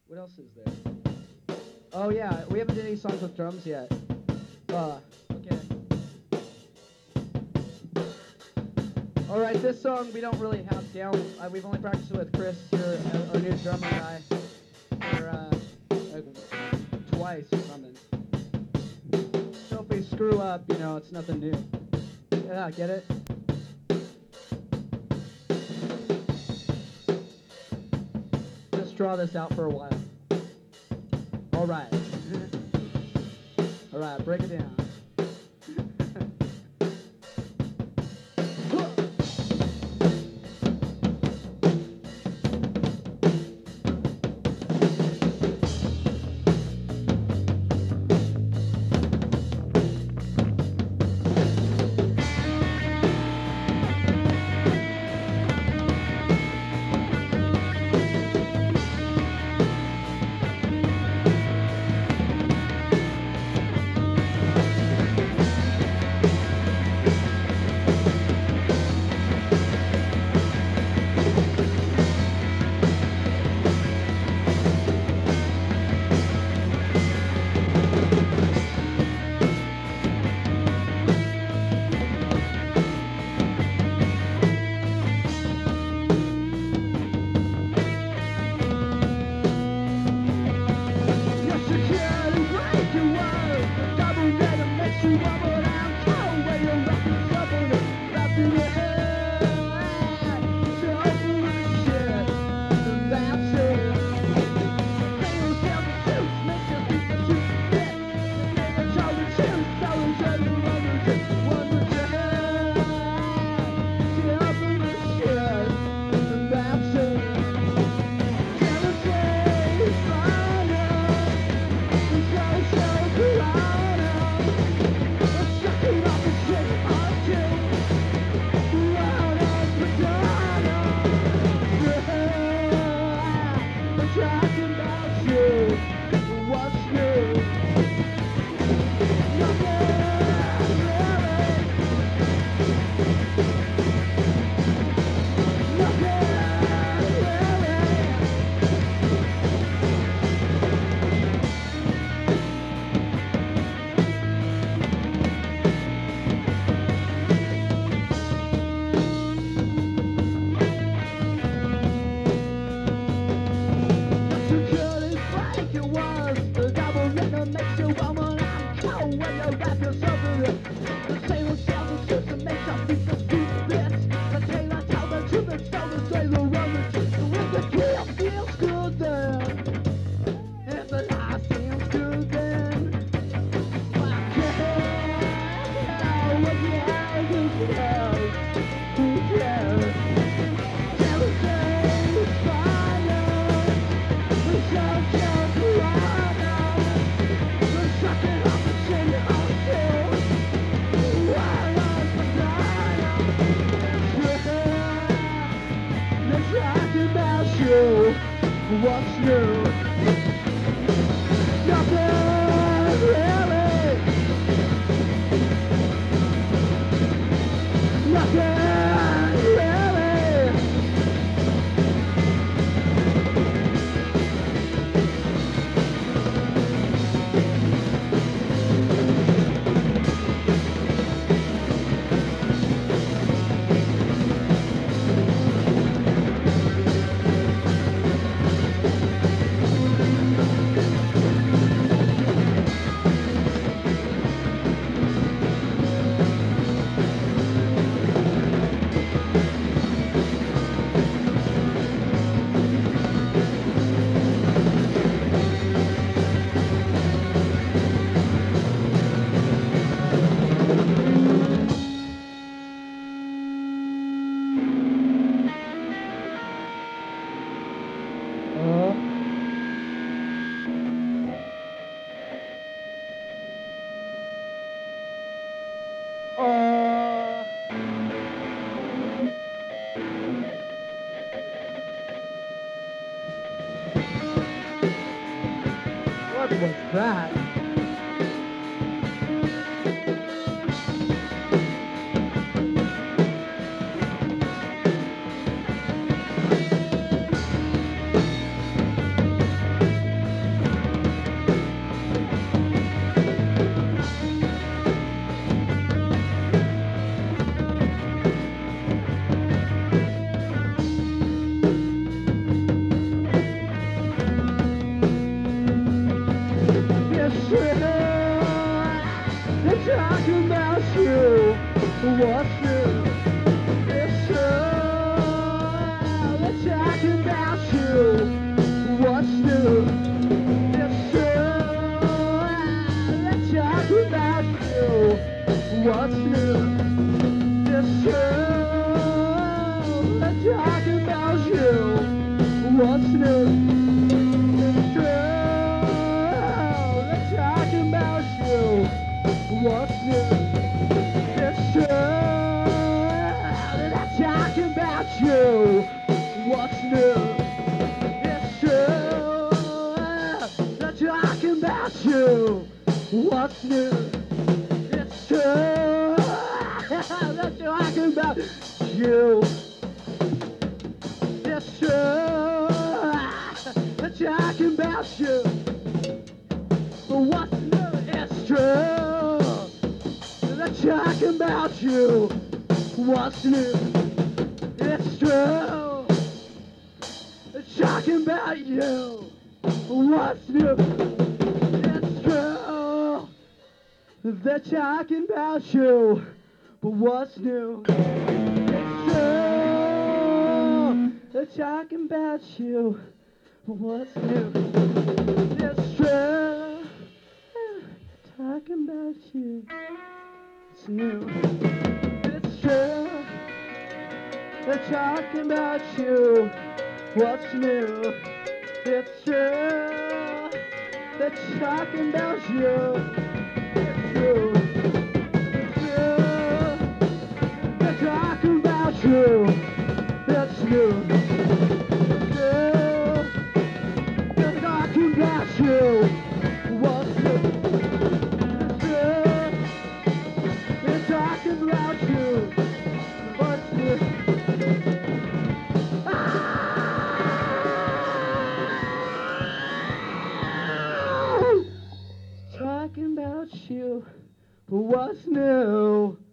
What else is there? Oh yeah, we haven't done any songs with drums yet. Okay. All right, this song we don't really have down. We've only practiced it with Chris here, our new drummer guy, for twice or something. So if we screw up, it's nothing new. Yeah, get it? Just draw this out for a while. All right. All right, break it down. What's new? Nothing really. Nothing really. What was that? true. They're talking about you. What's new? It's true. They're talking about you. What's new? It's true. They're talking about you. What's new? It's true. They're talking about you. What's new? It's true. They're talking about you. What's new? It's true. They're talking about you. What's new? It's true. They're talking about you. What's new? It's true. They're talking about you. It's true. They're talking about you. But what's new? It's true. They're talking about you. What's new? It's true. They're talking about you. What's new? It's true. They're talking about you. But what's new? It's true. They're talking about you. But what's new? It's true. Talking about you. It's new. It's true. They're talking about you. What's new? It's true. They're talking about you. It's true. It's true. They're talking about you. It's new. It's true. They're talking about you. What's new? It's true. They're talking about you. What's new? Talking about you, but what's new?